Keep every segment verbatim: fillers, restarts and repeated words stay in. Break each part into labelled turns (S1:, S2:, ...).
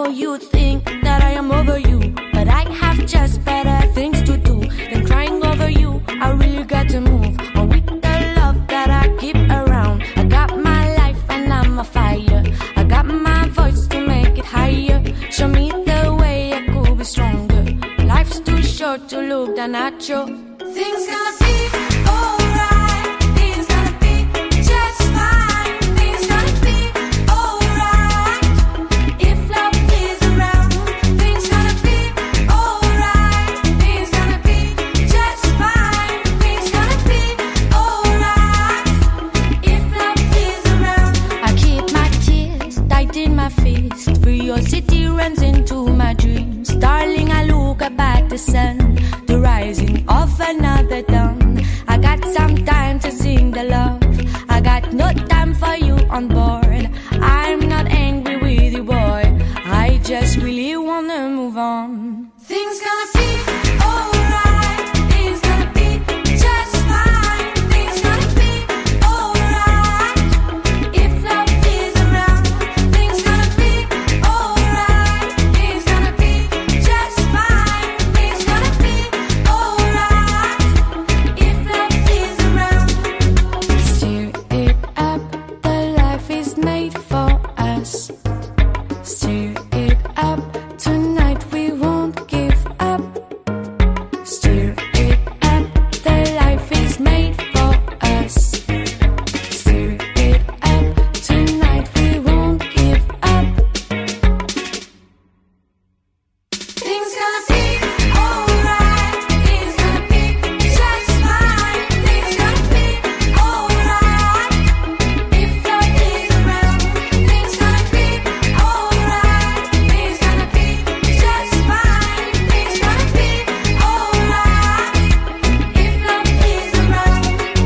S1: know you think that I am over you, but I have just better things to do than crying over you. I really got to move on with the love that I keep around. I got my life and I'm a fire. I got my voice to make it higher. Show me the way I could be stronger. Life's too short to look down at you. Things gonna be alright. Things gonna be just fine. Things gonna be alright. If love is around, things gonna be alright. Things gonna be just fine. Things gonna be alright. If love is around. I keep my tears tight in my fist. Curiosity runs into my dreams. Darling, I look up at the sun, the rising of another dawn. I got some time to sing the love. I got no time for you on board. I'm not angry with you, boy. I just really wanna move on. Things gonna be alright. Things gonna be just fine. Things gonna be alright. If love is around, things gonna be alright. Things gonna be just fine. Things gonna be alright. If love is around. Steer it up, the life is made for us. Steer it up, tonight we won't give up. Steer it up, the life is made for us. Steer it up, tonight we won't give up. Things gonna be alright. Things gonna be just fine. Things gonna be alright. If love is around, things gonna be alright. Things gonna be just fine. Things gonna be alright. If love is around.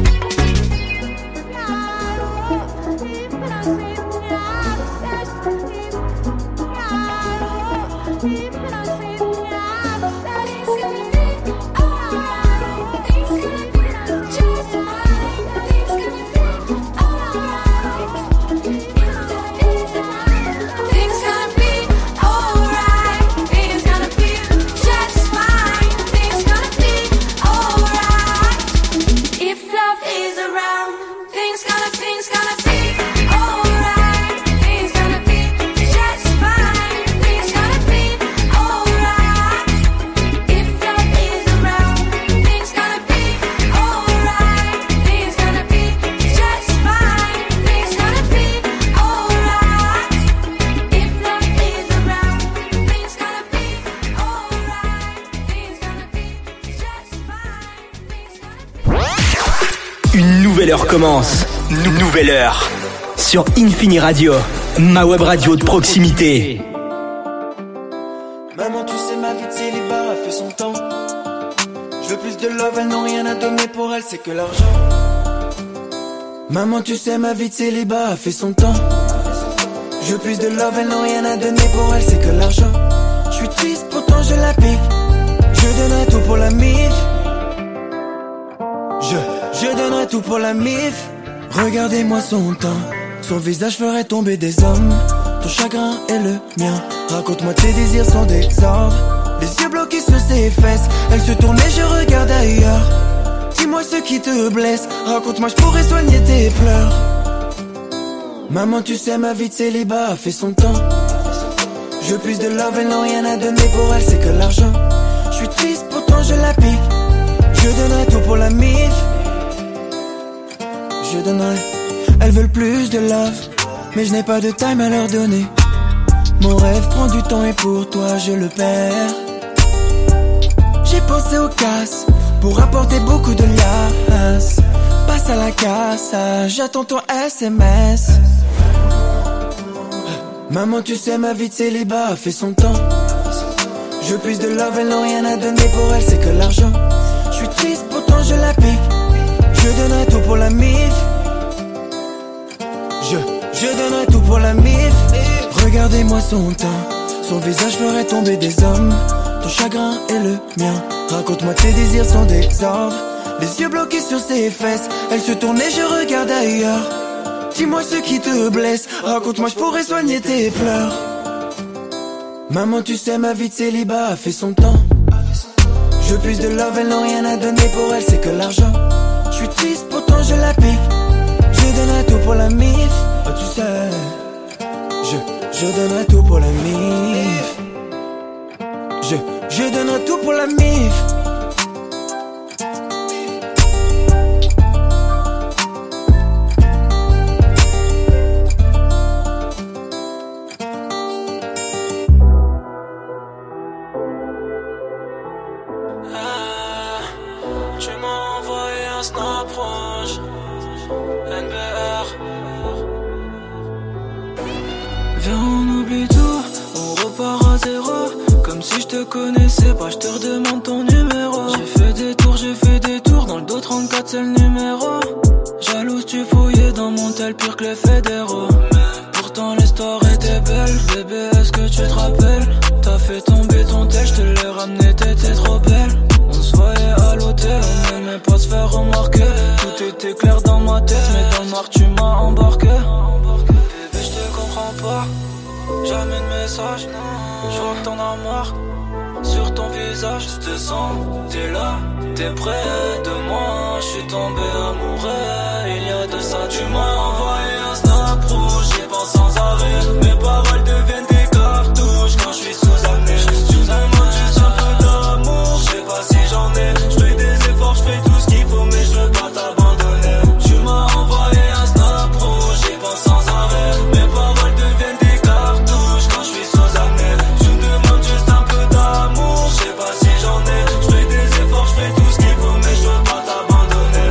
S1: If love is around, things gonna, things gonna be alright. Things gonna be just fine. Things gonna be alright. If love is around, things gonna be alright. Things gonna be just fine. Things gonna be alright. If love is around, things gonna be alright. Things gonna be just fine. Things gonna be.
S2: Une nouvelle heure commence. Nou- Nouvelle heure. Sur Infini Radio, ma web radio de proximité.
S3: Maman, tu sais, ma vie de célibat a fait son temps. Je veux plus de love, elles n'ont rien à donner pour elles, c'est que l'argent. Maman, tu sais, ma vie de célibat a fait son temps. Je veux plus de love, elles n'ont rien à donner pour elles, c'est que l'argent. Je suis triste, pourtant je la pique. Je donnerai tout pour la mif. Je, je donnerai tout pour la mif. Regardez-moi son teint, son visage ferait tomber des hommes. Ton chagrin est le mien. Raconte-moi tes désirs sans désordre. Les yeux bloqués sur ses fesses. Elle se tourne et je regarde ailleurs. Dis-moi ce qui te blesse. Raconte-moi, je pourrais soigner tes pleurs. Maman, tu sais, ma vie de célibat a fait son temps. Je veux plus de love, elles n'ont rien à donner pour elle, c'est que l'argent. Je suis triste, pourtant je la pique. Je donnerai tout pour la mif. Je donnerai. Elles veulent plus de love, mais je n'ai pas de time à leur donner. Mon rêve prend du temps et pour toi je le perds. J'ai pensé au casse pour apporter beaucoup de liasses. Passe à la casse, j'attends ton S M S. Maman, tu sais, ma vie de célibat a fait son temps. Je veux plus de love, elles n'ont rien à donner pour elle, c'est que l'argent. Je suis triste, pourtant je la pique. Je donnerai tout pour la mif. Je, je donnerai tout pour la mif. Regardez-moi son teint, son visage ferait tomber des hommes. Ton chagrin est le mien. Raconte-moi tes désirs sans désordre. Les yeux bloqués sur ses fesses. Elle se tourne et je regarde ailleurs. Dis-moi ce qui te blesse. Raconte-moi, je pourrais soigner tes pleurs. Maman, tu sais, ma vie de célibat a fait son temps. Je veux plus de love, elles n'ont rien à donner, pour elle c'est que l'argent. Je suis triste, pourtant je la pique. Je donnerai tout pour la mif. Oh tu sais, je, je donnerai tout pour la mif. Je, je donnerai tout pour la mif.
S4: Connaissais pas, je te redemande ton numéro. J'ai fait des tours, j'ai fait des tours. Dans le dos trente-quatre c'est le numéro. Jalouse tu fouillais dans mon tel pire que les fédéraux. Pourtant l'histoire était belle. Bébé est-ce que tu te rappelles? T'as fait tomber ton tel, je te l'ai ramené, t'étais trop belle. On se voyait à l'hôtel, on n'aimait pas se faire remarquer. Tout était clair dans ma tête, mais dans le noir tu m'as embarqué. Bébé je te comprends pas, jamais de message. Je vois que t'en as marre. Sur ton visage, je te sens, t'es là, t'es près de moi. Je suis tombé amoureux, il y a de ça. Tu m'as envoyé un snap rouge, j'y pense sans arrêt. Mes paroles deviennent des cartouches quand je suis sous amené. Tu me demandes juste un peu d'amour, je sais pas si j'en ai. Je fais des efforts, je fais tout ce qu'il faut, mais je veux pas t'abandonner. Tu m'as envoyé un snap rouge, j'y pense sans arrêt. Mes paroles deviennent des cartouches quand je suis sous amené. Tu me demandes juste un peu d'amour, je sais pas si j'en ai. Je fais des efforts, je fais tout ce qu'il faut, mais je veux pas t'abandonner.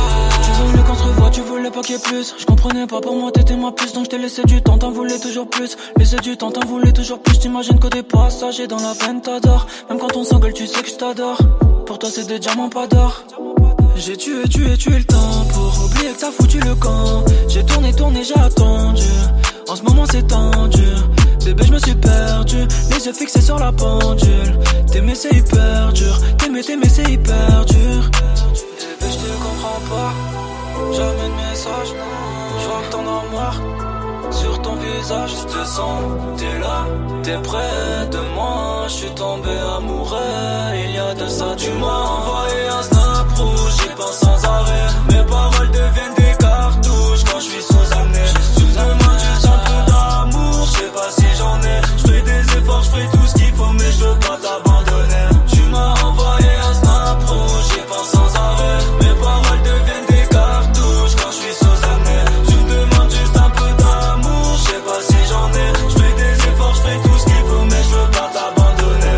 S4: Tu voulais qu'on se revoie, tu voulais pas qu'il y ait plus. Je comprenais pas, pour moi t'étais ma puce, donc je t'ai laissé du temps, t'en voulais toujours plus. Laissé du temps, t'en voulais toujours plus. T'imagines que des passagers dans la veine t'adore. Même quand on s'engueule, tu sais que je t'adore. Pour toi c'est des diamants, pas d'or. J'ai tué, tué, tué le temps pour oublier que t'as foutu le camp. J'ai tourné, tourné, j'ai attendu. En ce moment c'est tendu. Bébé je me suis perdu, les yeux fixés sur la pendule. T'aimer c'est hyper dur, t'aimer, t'aimer c'est hyper dur. Bébé je te comprends pas, jamais de message. Je vois que t'en as marre, sur ton visage je te sens. T'es là, t'es près de moi. Je suis tombé amoureux, il y a de ça. Tu m'as envoyé un snap rouge, j'y pense sans arrêt. Mes paroles deviennent des cartouches quand je suis sous amené. Tu me demandes juste un peu d'amour, je sais pas si j'en ai. Je fais des efforts, je fais tout ce qu'il faut, mais je veux pas t'abandonner. Tu m'as envoyé un snap rouge, j'y pense sans arrêt. Mes paroles deviennent des cartouches quand je suis sous amené. Tu me demandes juste un peu d'amour, je sais pas si j'en ai. Je fais des efforts, je fais tout ce qu'il faut, mais je veux pas t'abandonner.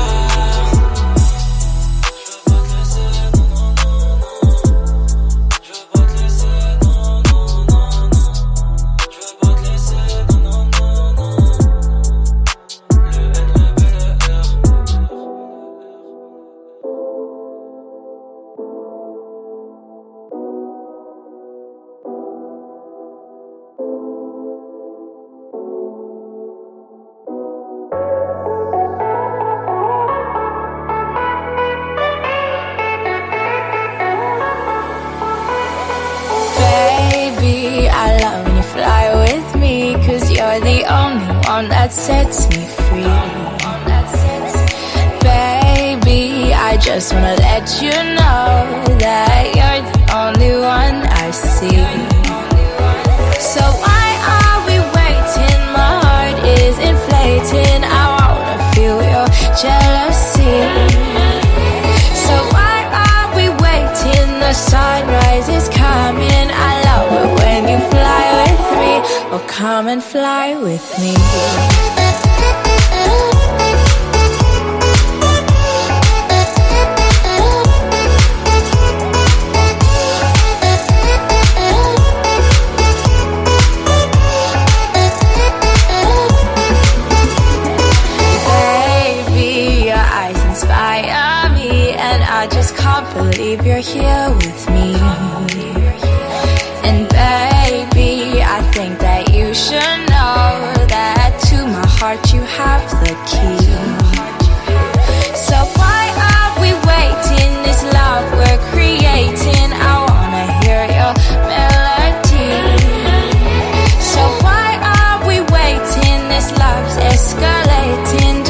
S4: Je veux pas te laisser, non, non, non, non. Je veux pas te laisser, non, non, non, non. Je veux pas te laisser, non, non, non, non. Le N, le B, le R.
S1: Baby, I love when you fly with me, 'cause you're the only one that sets me free. Baby, I just wanna let you know that you're the only one I see. So why are we waiting? My heart is inflating, I wanna feel your jealousy. So why are we waiting? The sunrise is coming, I love it when you fly with me. Oh, come and fly with me. Baby, your eyes inspire me, and I just can't believe you're here with me. And baby, I think that you should know that to my heart you have the key. So why are we waiting? This love we're creating, I wanna hear your melody. So why are we waiting? This love's escalating.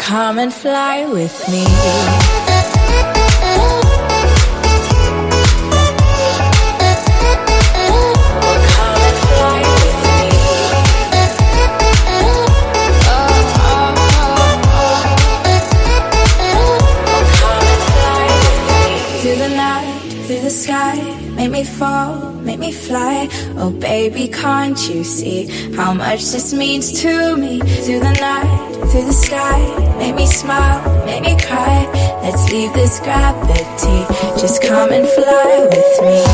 S1: come and fly with me. Through the sky, make me fall, make me fly. Oh baby, can't you see how much this means to me? Through the night, through the sky, make me smile, make me cry. Let's leave this gravity, just come and fly with me.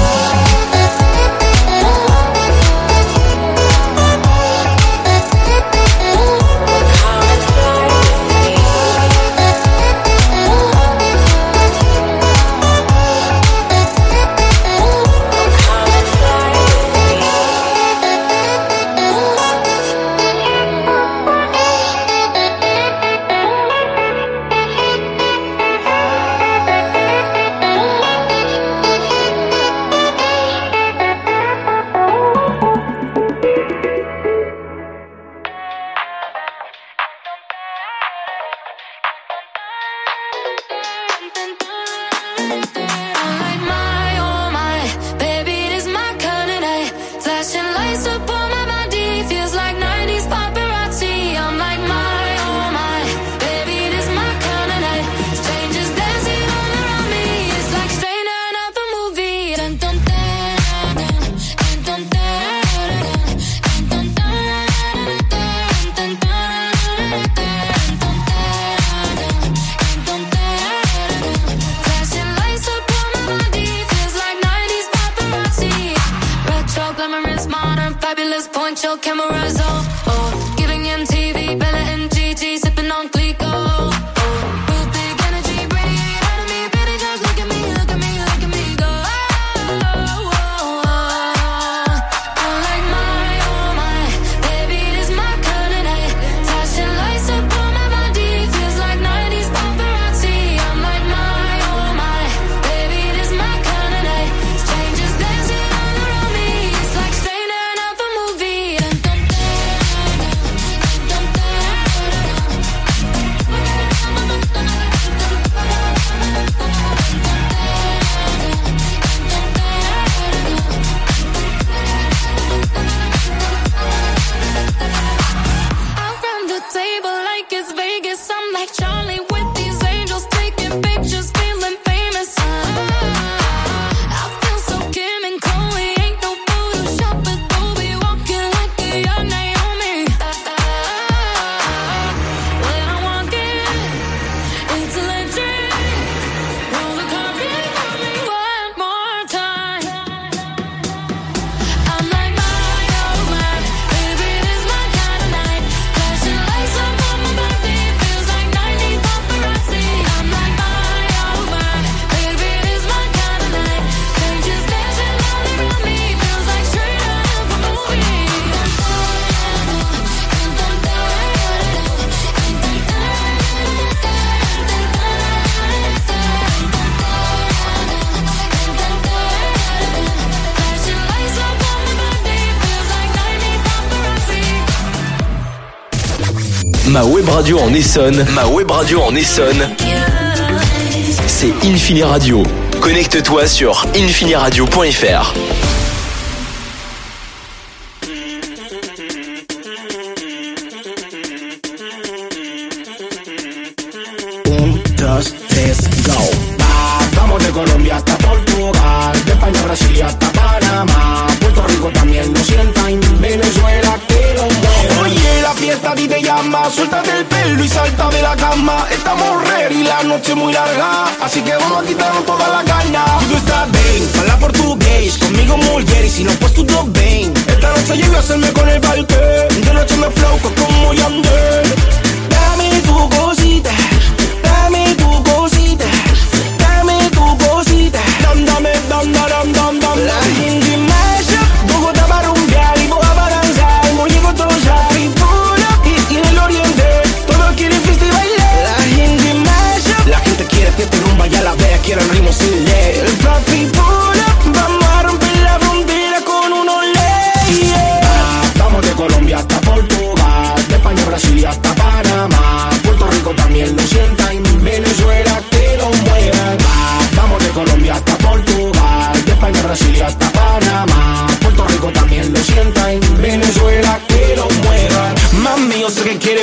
S2: Ma web radio en Essonne, ma web radio en Essonne, c'est Infini Radio. Connecte-toi sur infiniradio point f r.
S5: Un, dos, tres, go. Va, vamos de Colombia hasta Portugal, de España a Brasil y hasta Panamá. Puerto Rico también lo sientan, Venezuela que lo mueve. Oye, la fiesta a ti te llama, suéltate el pelo y salta de la cama. Estamos ready, la noche muy larga, así que vamos a quitarnos toda la carne. Tú estás bien, habla portugués, conmigo mulher y si no pues tudo bem. Esta noche yo voy a hacerme con el balque, de noche me flow como Yandel. Dame tu cosita, dame tu cosita, dame tu cosita. Dam, dame, dam, dam, dam, dam. La gente masha, Bogotá para rumbear y Boga para danzar. Mollego todos a Pipula y, y en el oriente todos quieren fiesta y bailar. La gente masha, la gente quiere fiesta y rumba, ya la vea, quiere el ritmo sin ley. El Flat Pipula, vamos a romper la frontera con unos leyes. Ah, vamos de Colombia hasta Portugal, de España a Brasil y hasta Panamá. Puerto Rico también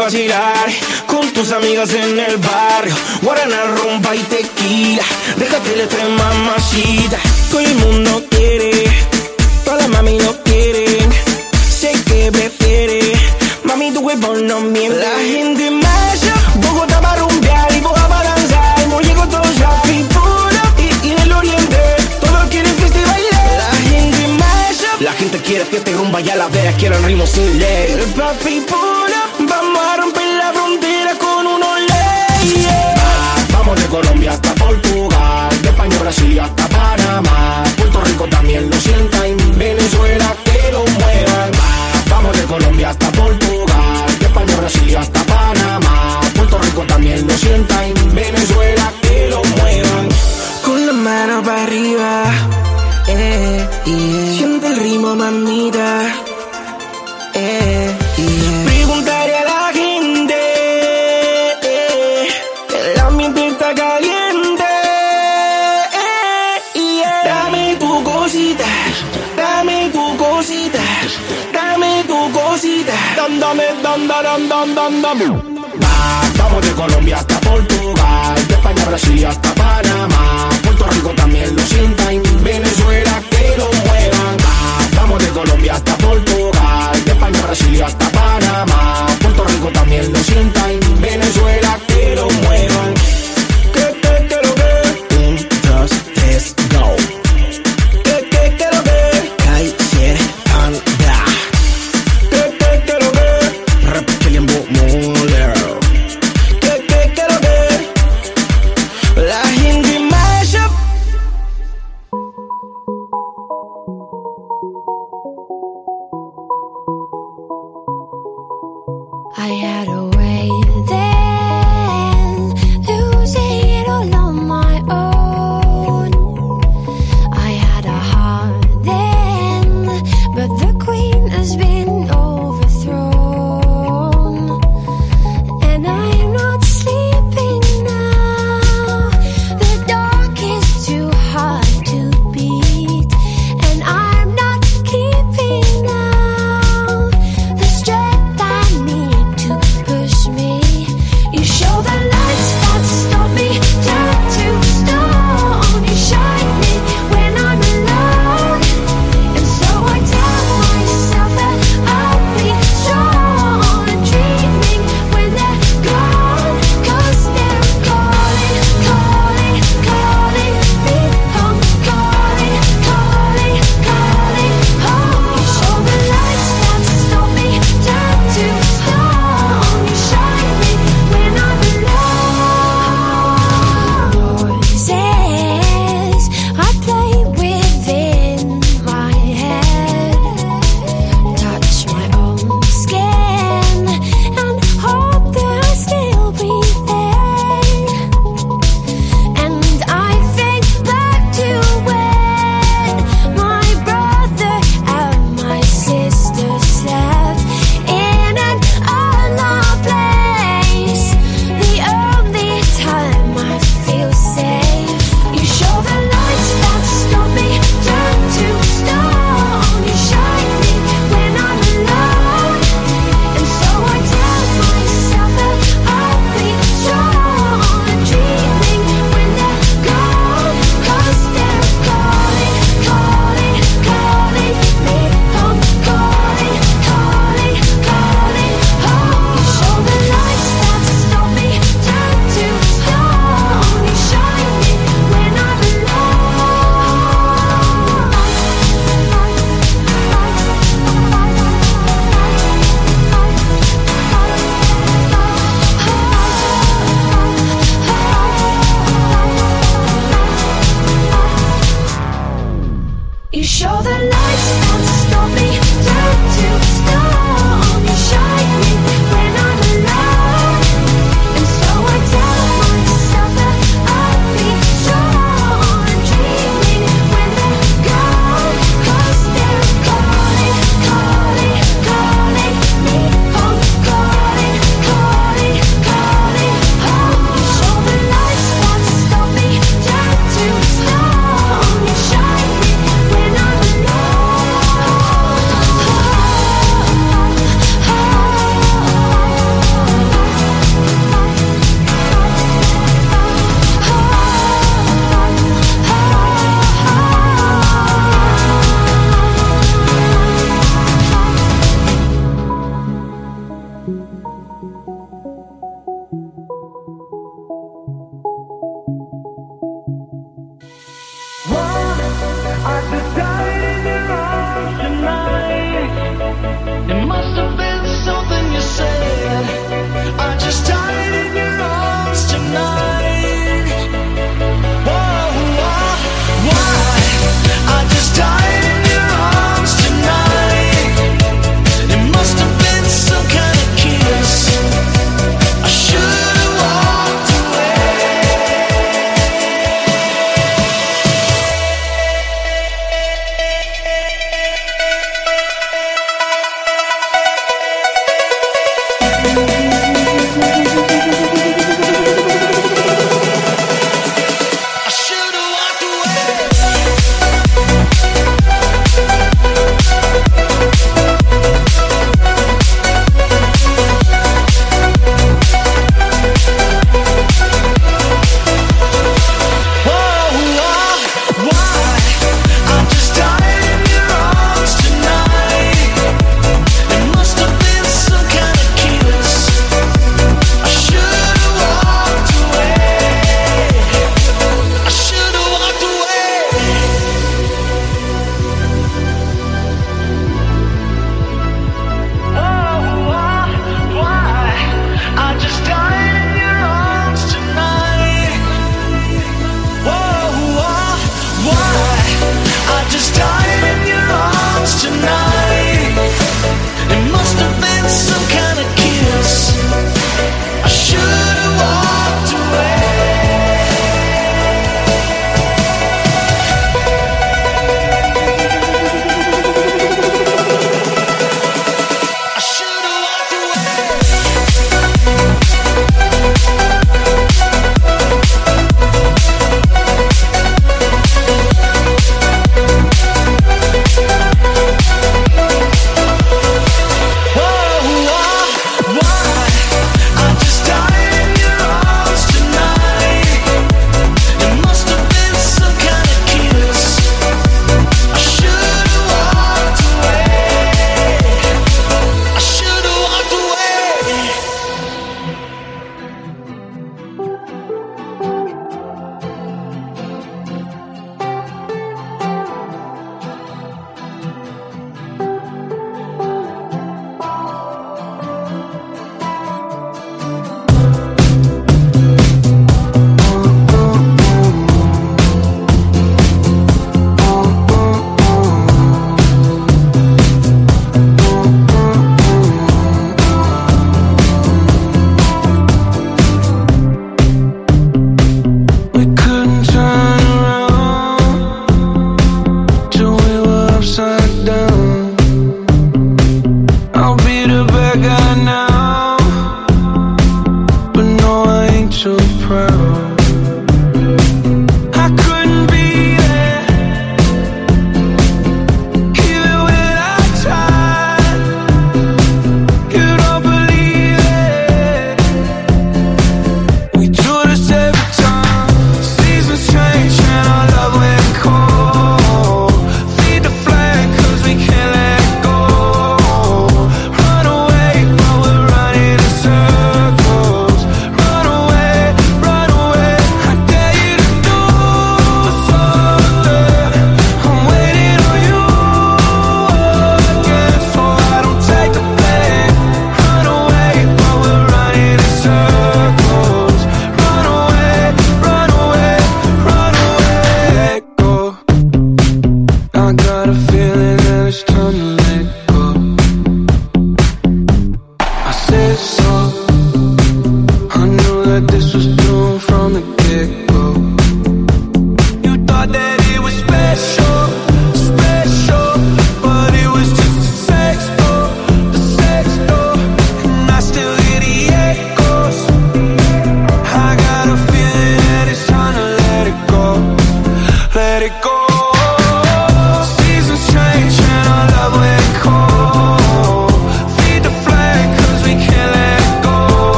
S5: vacilar con tus amigas en el barrio. Guaraná, rumba y tequila. Déjate el estrés, mamacita. Todo el mundo quiere, todas las mami lo quieren. Sé que prefiere, mami tu cuerpo no miente. La gente marcha, Bogotá para rumbear y Boga para danzar. No llego todos ya pipura y, y en el oriente todos quieren fiesta y bailar. La gente marcha, la gente quiere fiesta y rumba y a la vez quieren ritmo sin ley. El papi pura, vamos a romper la frontera con unos leyes. Ah, vamos de Colombia hasta Portugal, de España a Brasil y hasta Panamá. Puerto Rico también lo sienta y Venezuela que lo muevan. Ah, vamos de Colombia hasta Portugal, de España a Brasil y hasta Panamá. Puerto Rico también lo sienta y Venezuela que lo muevan. Con la mano para arriba, eh, yeah. Siente el ritmo, mamita. Eh, yeah. Preguntaré a la gente, eh, el ambiente está caliente, eh, yeah. Dame tu cosita, dame tu cosita, dame tu cosita. Dam, dame, dam, dam, dam, dam, dam. Ah, vamos de Colombia hasta Portugal, de España a Brasil y hasta Panamá. Puerto Rico también lo sienta y Venezuela que lo muevan. Ah, vamos de Colombia hasta Portugal, de España a Brasil y hasta Panamá. Puerto Rico también lo sienta y Venezuela que lo muevan. Que, que, que lo que. Un, dos, tres, go. Que, que, que lo que. Calle, anda. Que, que, que lo que. Rap, Kilian Muller. Que, que, que lo que. La gente mash up.
S1: I had a way then, losing it all on my own. I had a heart then, but the queen has been overthrown. And I'm not sleeping now, the dark is too hard to beat. And I'm not keeping now the strength I need to push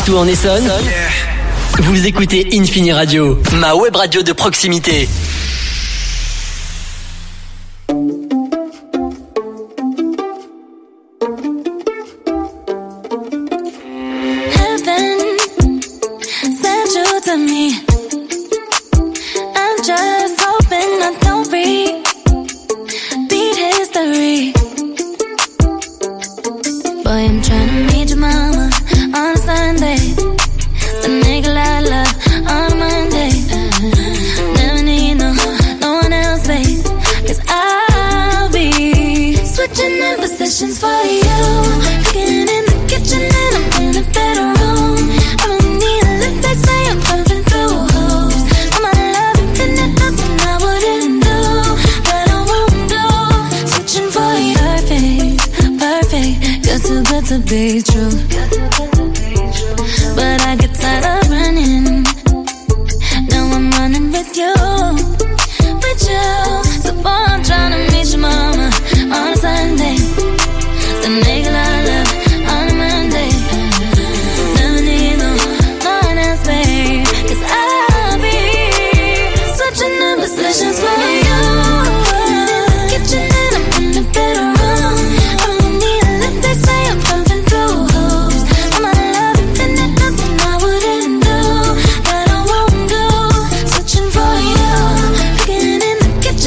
S6: partout en Essonne. Vous écoutez Infini Radio, ma web radio de proximité.
S1: Kitchen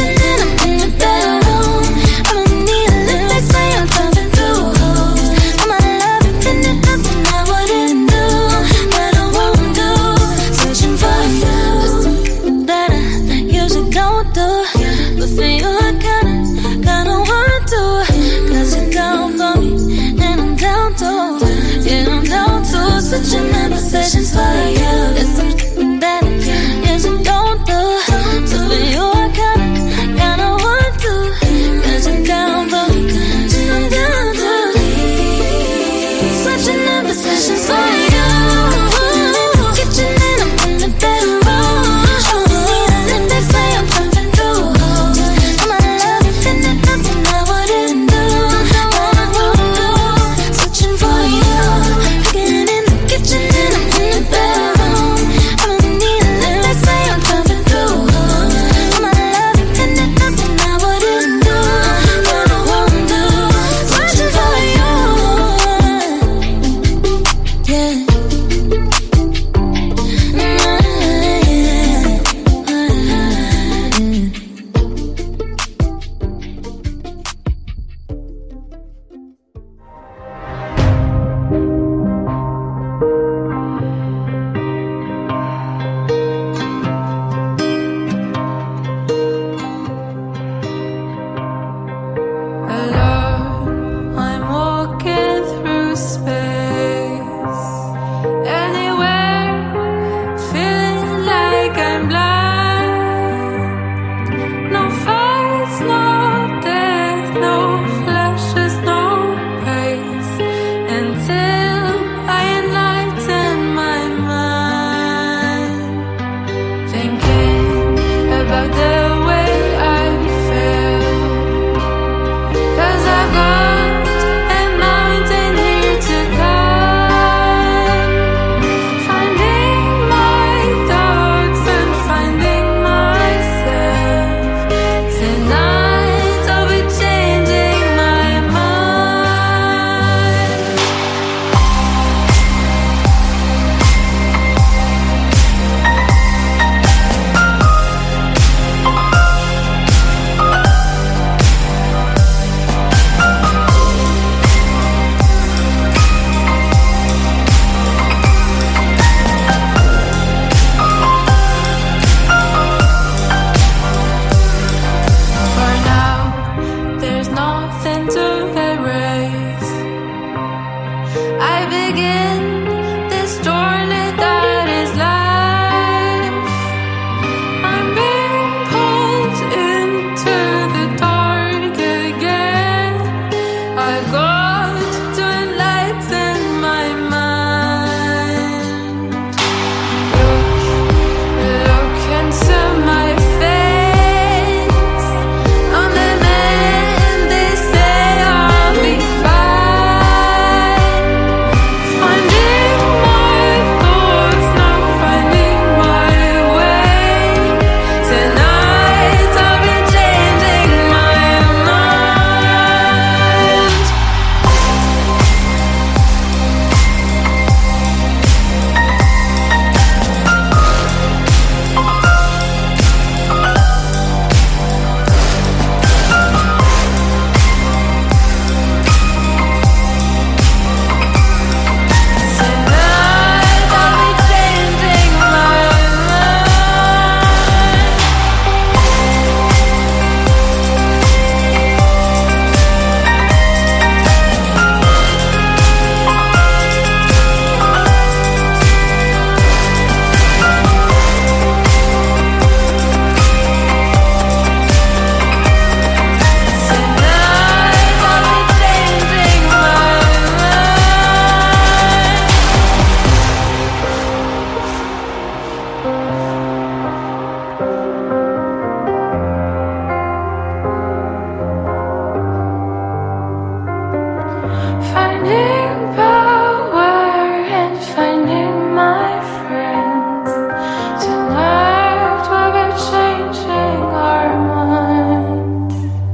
S1: Finding power and finding my friends. Tonight we'll be changing our minds.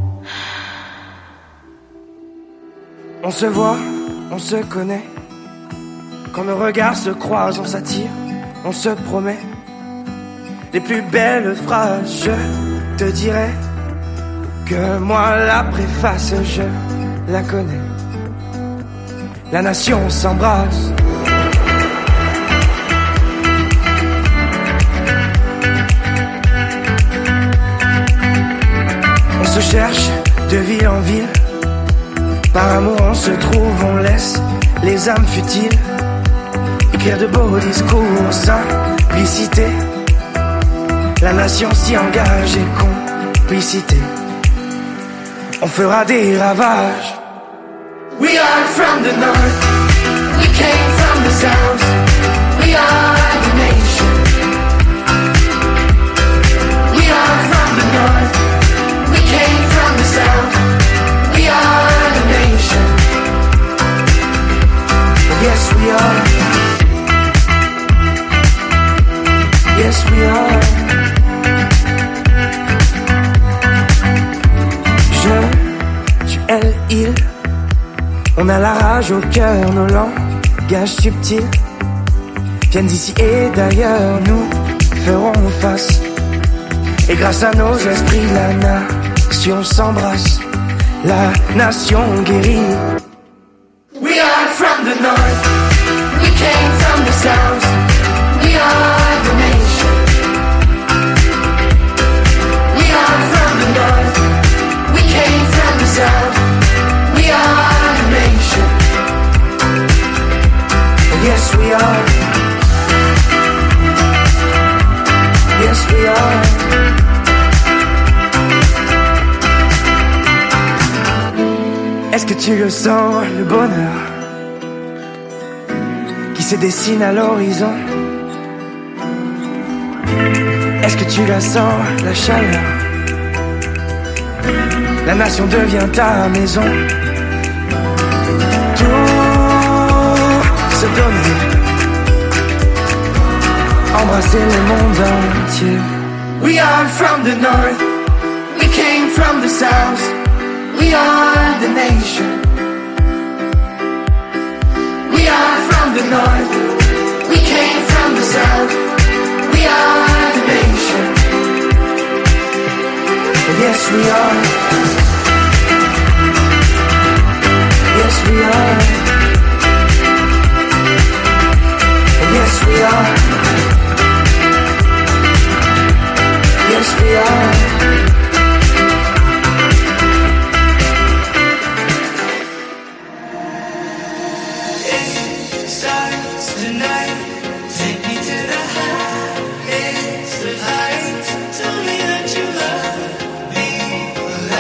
S3: On se voit, on se connaît. Quand nos regards se croisent, on s'attire, on se promet les plus belles phrases. Je te dirai que moi la préface, je la connais. La nation s'embrasse. On se cherche de ville en ville. Par amour on se trouve, on laisse les âmes futiles écrire de beaux discours, simplicité. La nation s'y engage et complicité. On fera des ravages. We are from the north, we came from the south. We are the nation. We are from the north, we came from the south. We are the nation. Yes we are. Yes we are. Je, tu, elle, il. On a la rage au cœur, nos langages subtils viennent d'ici et d'ailleurs, nous ferons face. Et grâce à nos esprits, la nation s'embrasse, la nation guérit. We are from the north, we came from the south. We are the nation. We are from the north, we came from the south. We are the nation. Yes we are. Yes we are. Est-ce que tu le sens, le bonheur qui se dessine à l'horizon? Est-ce que tu la sens, la chaleur? La nation devient ta maison. Tout se donner, embrasser le monde entier. We are from the north, we came from the south. We are the nation. We are from the north, we came from the south. We are the nation. Yes we are. Yes we are. Yes we are. Yes we are.
S7: It starts tonight. Take me to the highest of heights. Tell me that you love me.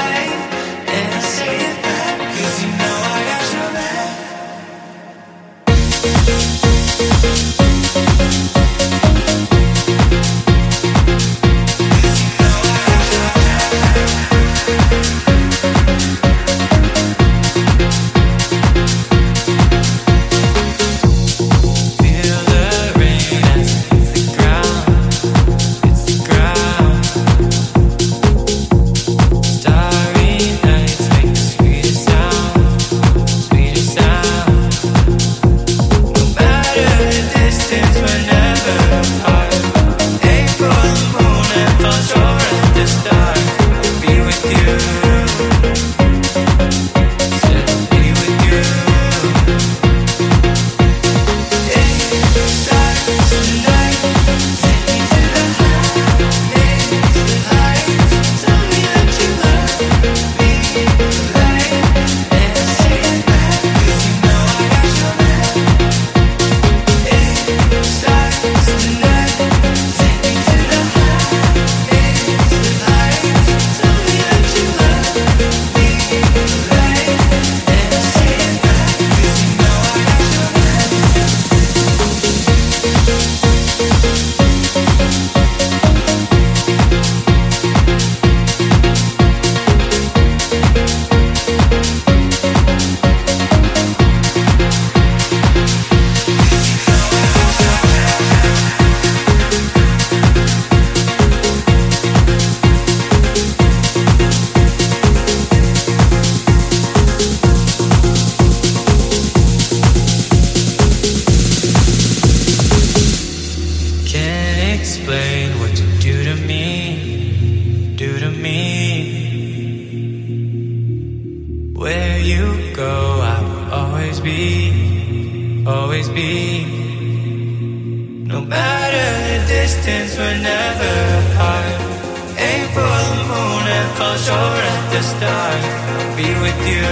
S7: Where you go, I will always be, always be. No matter the distance, we're never apart. Aim for the moon and fall short at the start. I'll be with you.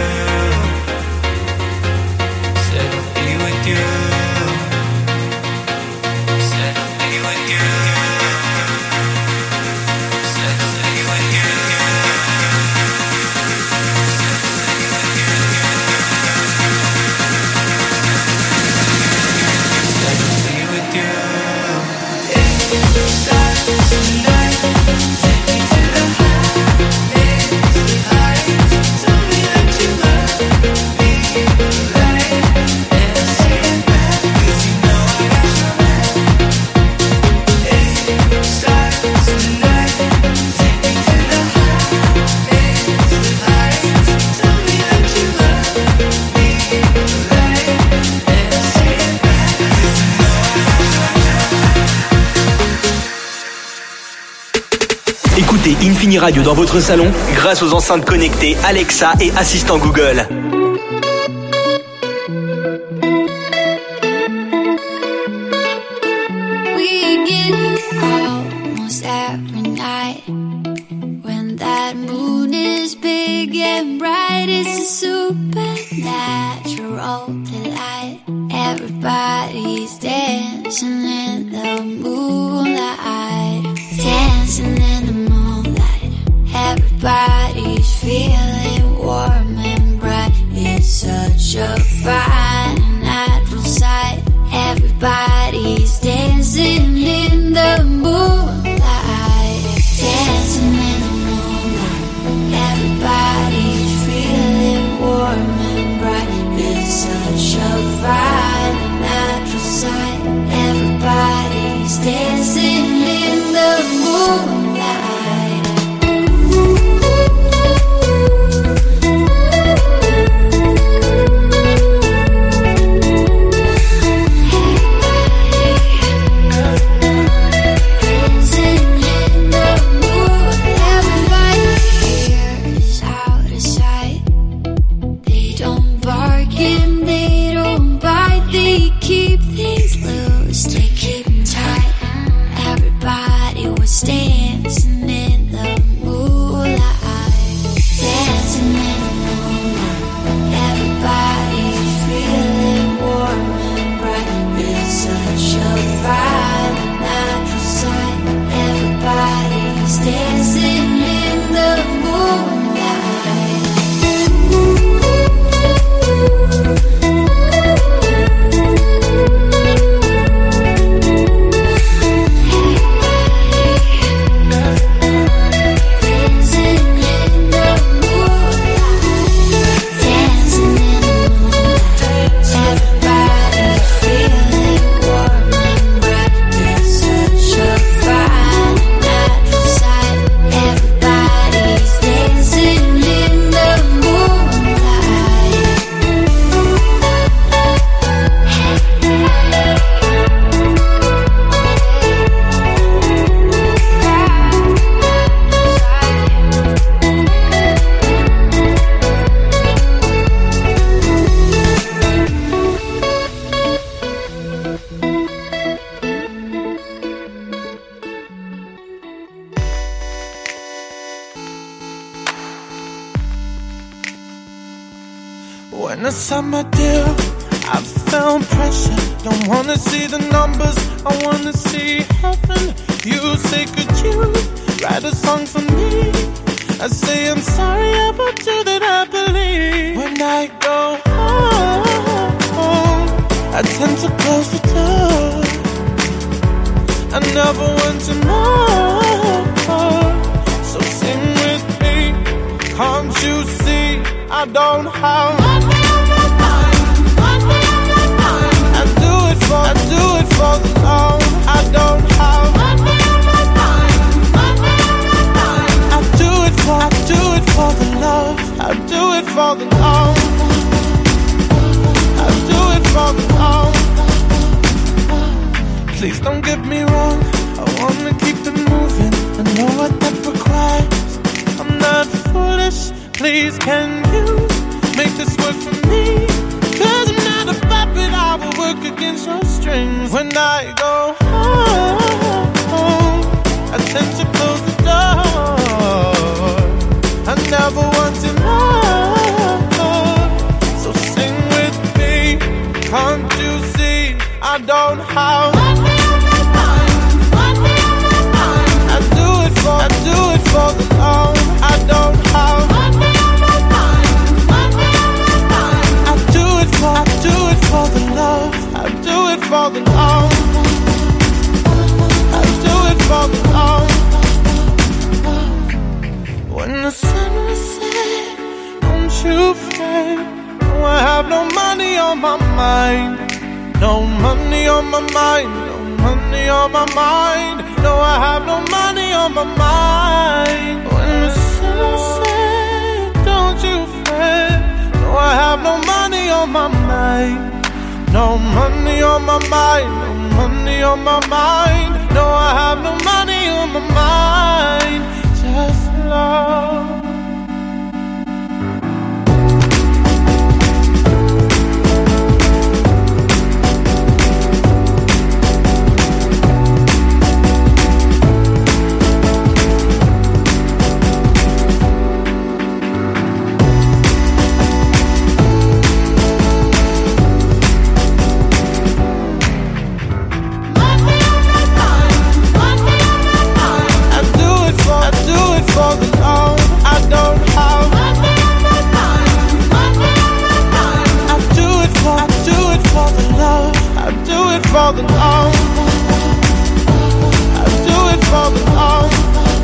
S7: Said I'll be with you. Said I'll be with you. Said I'll be with you. Said I'll be with you. Inside tonight, take me to the highest heights. Tell me that you love me, right? And say it back, 'cause you know I got your back. Inside tonight, take me to the highest heights. Tell me that you love me, right? And say it back, 'cause you know I got your back.
S6: Écoutez Infini Radio dans votre salon grâce aux enceintes connectées Alexa et assistant Google.
S1: We get almost every night when that moon is big and bright. It's a supernatural delight. Everybody's dancing in the moonlight, dancing in the moonlight. Everybody's feeling warm and bright. It's such a fine natural sight. Everybody's dancing in the moonlight, dancing in the moonlight. Everybody's feeling warm and bright. It's such a fine natural sight. Everybody's dancing in the moonlight. Dancing in the moon. Everybody here is out of sight. They don't bark and they don't bite. They keep things loose, they keep them tight. Everybody was dancing in the moonlight, dancing in the moonlight. Everybody's feeling warm and bright. It's such a fine natural sight. Everybody's dancing in the moonlight. Dancing in the moonlight, dancing in the moonlight. Everybody's feeling warm and bright. It's such a fine natural sight. Everybody's dancing in the moonlight.
S3: When I signed my deal, I felt pressure. Don't wanna see the numbers, I wanna see heaven. You say, could you write a song for me? I say, I'm sorry about you that I believe. When I go home, I tend to close the door. I never want to know. So sing with me, can't you see I don't have one day on my mind, one day on my mind. I do it for, I do it for the love. I don't have one day on my mind, one day on my mind. I do it for, I do it for the love. I do it for the love. I do it for the love. Please don't get me wrong, I wanna keep it moving. I know what that requires. I'm not foolish, please can you
S8: I go home, I tend to close the door. I never want to know. So sing with me. Can't you see I don't have? I do it for, I do it for the love. I don't have. I do it for, I do it for the love. I do it for the love. I do it for the love. When the sun will set, don't you fret. No, I have no money on my mind. No money on my mind. No money on my mind. No, I have no money on my mind. When the sun will set, don't you fret. No, I have no money on my mind. No money on my mind. No money on my mind. No, I have no money on my mind. Just love. For the love I don't have. I do it for, I do it for the love. I do it for the love. I do it for the love.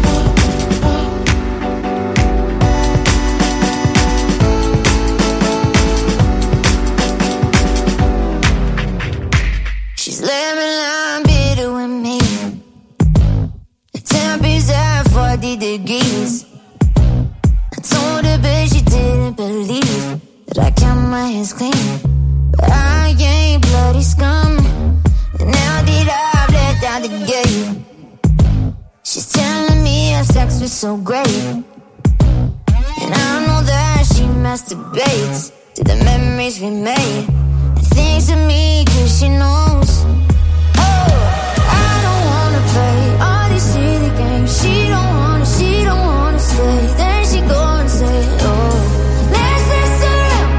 S1: She's lemon lime bitter with me. The temp is at forty degrees. I told her but she didn't believe that I count my hands clean. But I ain't bloody scum. And now that I've let down the gate, she's telling me our sex was so great. And I know that she masturbates to the memories we made, and thinks of me cause she knows. Oh, I don't wanna play all these silly games. She don't wanna, she don't wanna stay. Then she go and say, oh, let's mess around.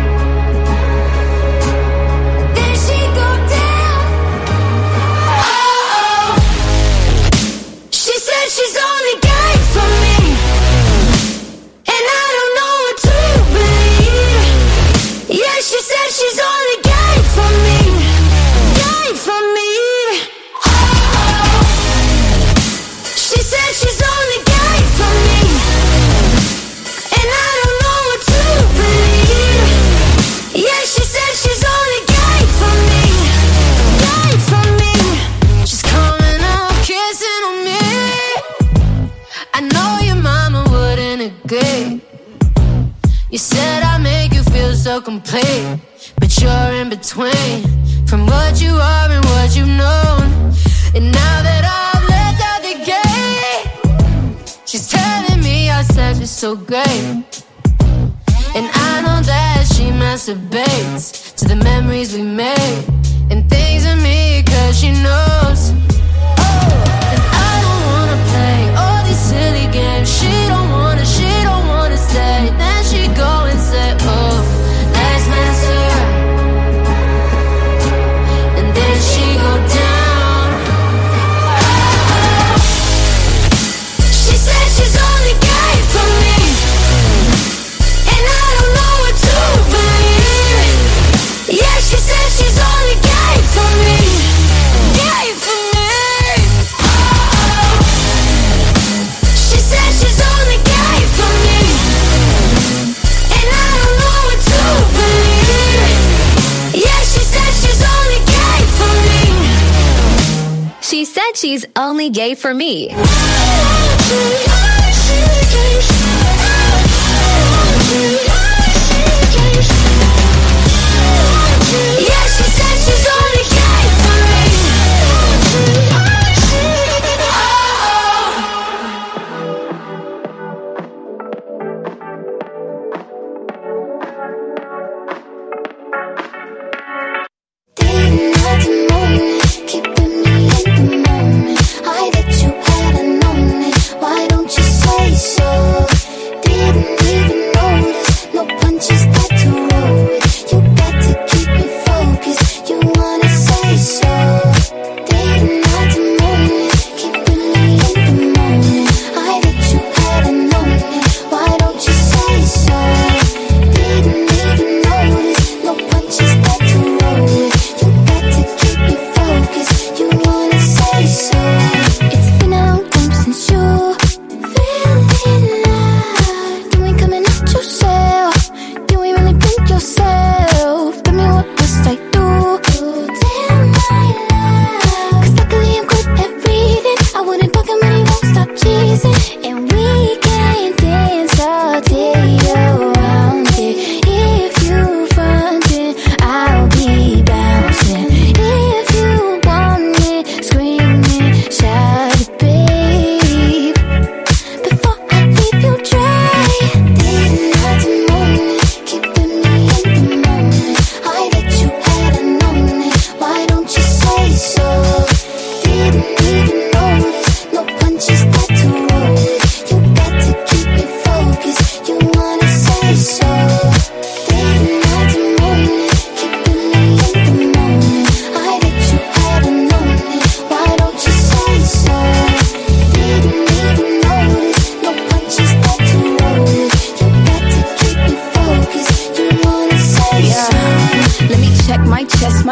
S1: Then she go down. Oh, oh. She said she's only game for me, and I don't know what to believe. Yeah, she said she's only game for me, game for me. Oh, oh. She said she's only game for me, and I don't know what to believe. Yeah, she said she's only game for me, game for me. She's coming up, kissing on me. I know your mama wouldn't agree. You said I make you feel so complete, but you're in between from what you are and what you've known. And now that I've let out the gate, she's telling me our sex is so great. And I know that she masturbates to the memories we made, and thinks of me cause she knows. Oh, and I don't wanna play all these silly games. She don't wanna, she don't wanna stay. Then she go and say, oh, let's mess around. And then she go down. Oh, she said she's only game for me, and I don't know what to believe. Yeah, she said she's only game for me, game for me. Oh, she said she's only game for me, and I don't know what to believe. Yeah, she said she's only game for me.
S9: She said she's only gay for me.
S1: Yeah, she said she's only game for me. Didn't have to move, keeping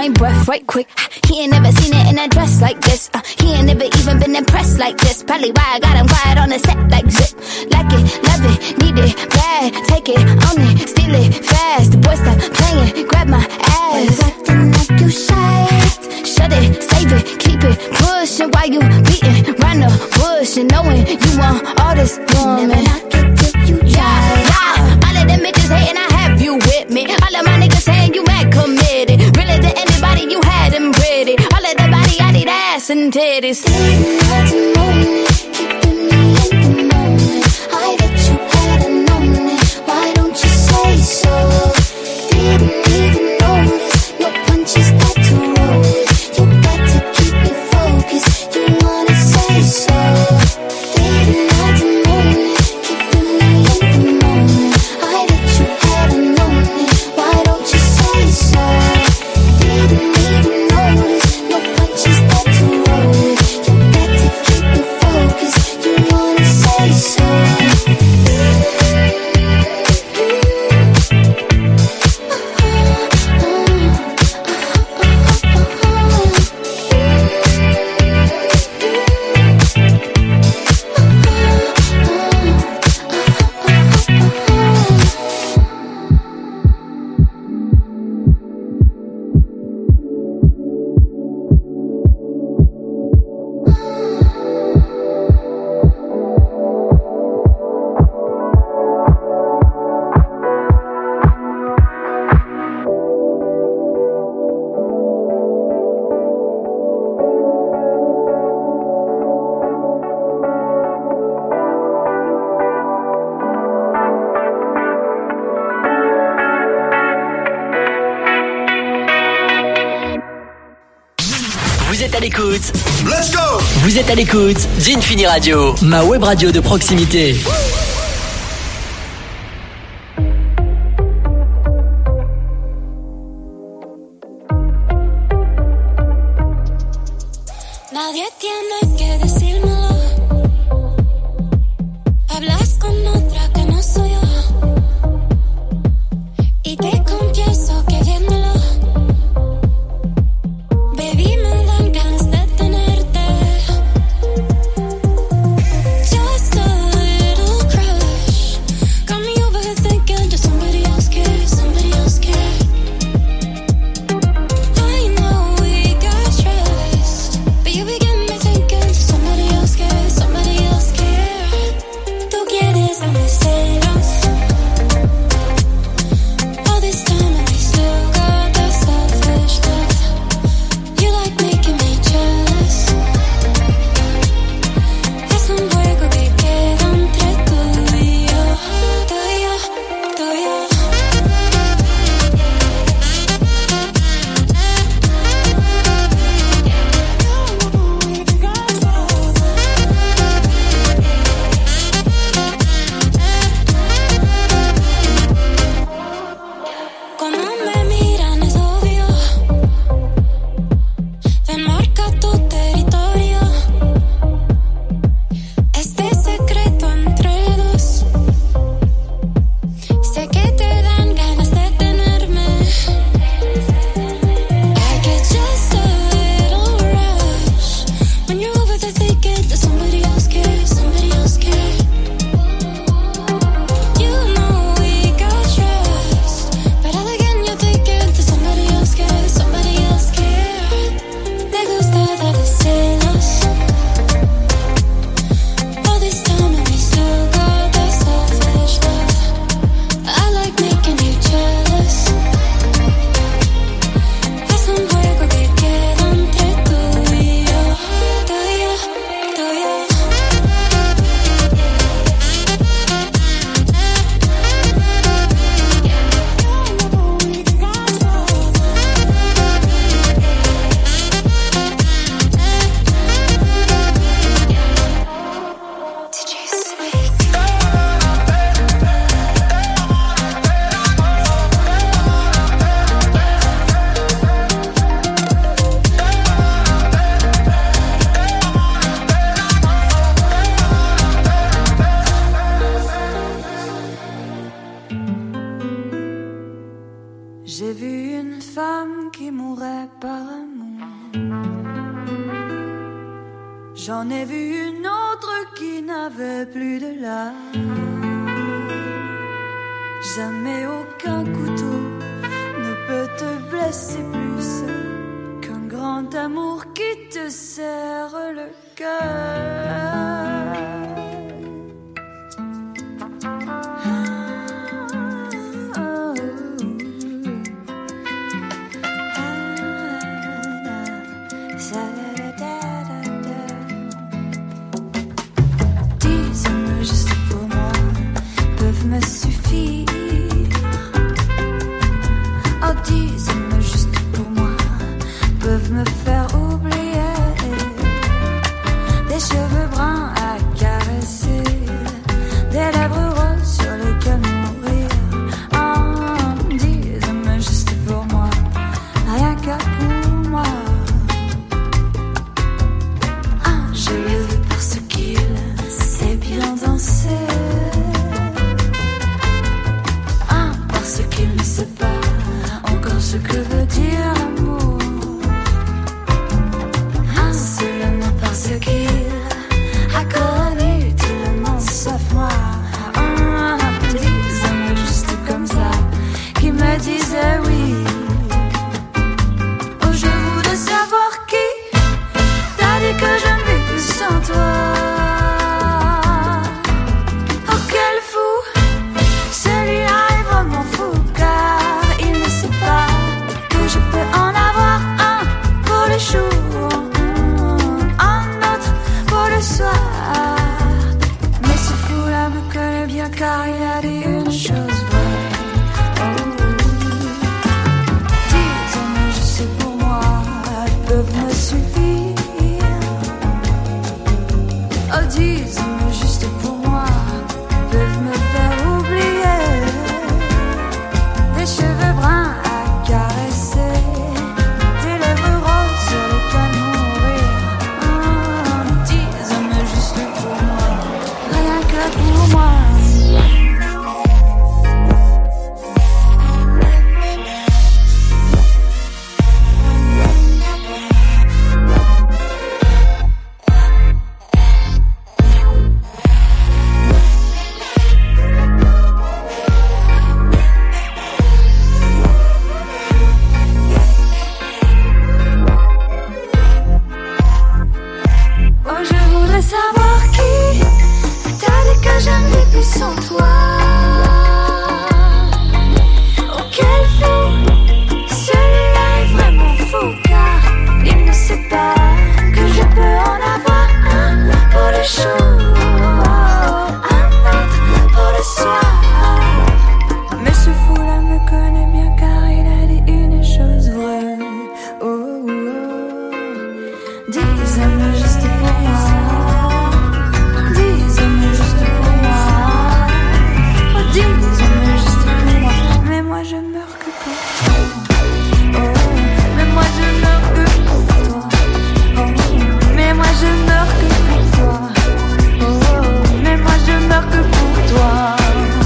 S10: my breath right quick. He ain't never seen it in a dress like this. Uh, he ain't never even been impressed like this. Probably why I got him quiet on the set like zip. Like it, love it, need it, bad. Take it, own it, steal it, fast. The boy stop playing, grab my ass. Acting like you shy. Shut it, save it, keep it, pushing while you beating round the bush and knowing you want all this woman. Never knock it till you try. Yeah, all of them bitches hating, I have you with me. All of my niggas saying you mad committed. Really to anybody, you had them pretty. All of the body, I need ass and titties. Didn't have to moan it, keeping me in the moment. I bet you hadn't known it. Why don't you say so? Didn't even notice. No punches got to roll it. You got to keep me focused. You wanna say so? Didn't have to moan it, keeping me in the moment. I bet you hadn't known it. Why don't you say so? Didn't even notice. No punches got to roll it. You got to keep me focused. You wanna say so?
S6: Vous êtes à l'écoute.
S2: Let's go!
S6: Vous êtes à l'écoute d'Infini Radio, ma web radio de proximité.
S11: Nadie tiene que decírmelo. Hablas con otra que no soy yo. Y te confieso que viéndolo, baby, me dan ganas de tenerte. Just a little crush. Got me overthinking, just somebody else cares, somebody else cares. I know we got stressed, but you begin me thinking somebody
S1: vu une femme qui mourait par amour. J'en ai vu une autre qui n'avait plus de larmes. Jamais aucun couteau ne peut te blesser plus qu'un grand amour qui te serre le cœur. Dix hommes juste pour moi peuvent me suffire. Oh, dix hommes juste pour moi peuvent me faire oublier. Des cheveux bruns à caresser, des lèvres roses sur lesquelles mourir. Oh, dix hommes juste pour moi, rien qu'à pour moi. Ah, je le veux parce qu'il sait bien danser. Ah, parce qu'il ne sait pas encore ce que veut dire l'amour. Ah, seulement parce qu'il a connu tout le monde sauf moi. Ah, dix hommes juste comme ça qui me disaient oui. Oh, je voudrais savoir qui t'a dit que je ne vis plus sans toi. Oh, quel fou, celui-là est vraiment fou, car il ne sait pas que je peux en avoir un pour le jour, un autre pour le soir. Mais ce fou-là me connaît bien car il a dit une chose vraie. Oh, dix hommes juste pour moi peuvent me suffire. Oh, dix hommes juste pour moi peuvent me faire oublier. Des cheveux bruns à caresser, des lèvres roses sur lesquelles mourir. Oh, dix hommes juste pour moi, rien que pour moi. Oh, je voudrais savoir qui t'a dit que je ne vis plus sans toi. Oh, quel fou, celui-là est vraiment fou, car il ne sait pas que je peux en avoir un pour le jour, un autre pour le soir. Mais ce fou-là me connaît bien car il a dit une chose vraie. Oh, oh, oh. Dix hommes juste pour moi, dix hommes juste pour moi, oh, dix hommes juste pour moi. Mais moi je meurs que pour toi. Oh, mais moi je meurs que pour toi. Oh, mais moi je meurs que pour toi. Oh, mais moi je meurs que pour toi.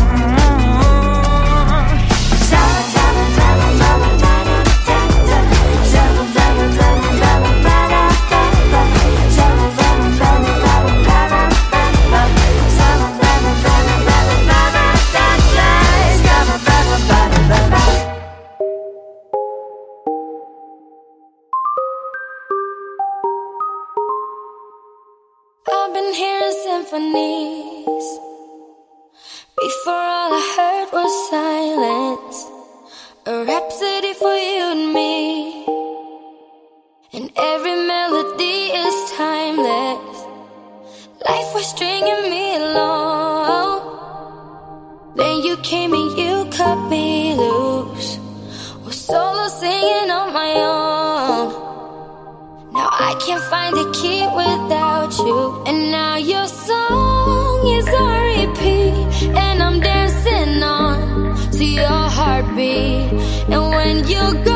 S11: I've been hearing symphonies. Before all I heard was silence. A rhapsody for you and me. And every melody is timeless. Life was stringing me along. Then you came and you cut me loose. Was solo singing on my own. Now I can't find a key without you. And now your song is on repeat. And I'm dancing on to your heartbeat. And when you go